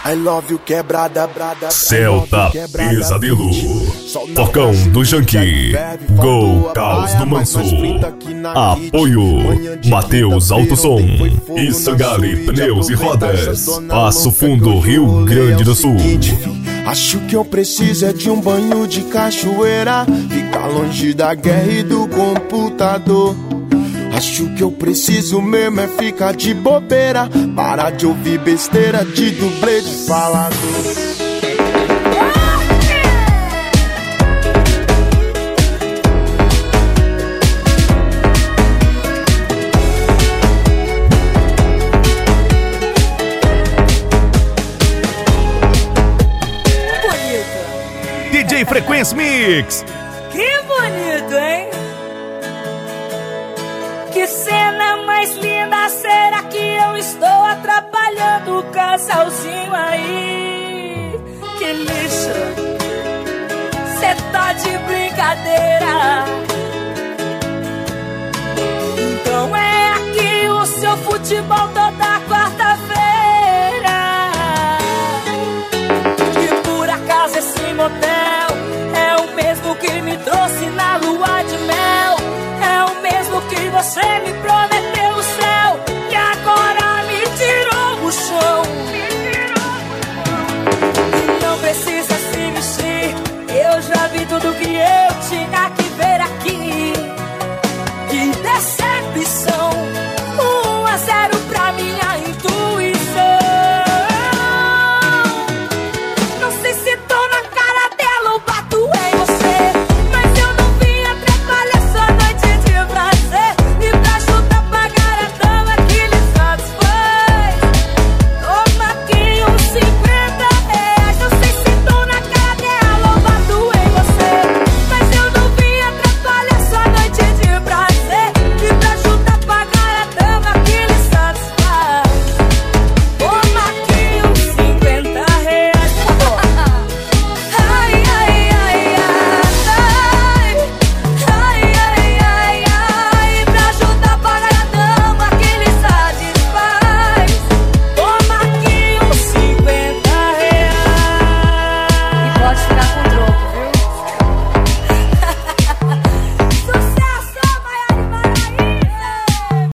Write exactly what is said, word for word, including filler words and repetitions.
I love you quebrada, brada. Celta Pesadelo, Tocão do Janqui, Gol Caos do Manso, apoio Mateus Alto Som e Sangale Pneus e Rodas, Passo Fundo, Rio Grande do Sul. Acho que eu preciso é de um banho de cachoeira, ficar longe da guerra e do computador. Acho que eu preciso mesmo é ficar de bobeira, parar de ouvir besteira de dublê de falador. D J Frequência Mix. Que bonito, hein? Que cena mais linda, será que eu estou atrapalhando o casalzinho aí? Que lixo, cê tá de brincadeira. Então é aqui o seu futebol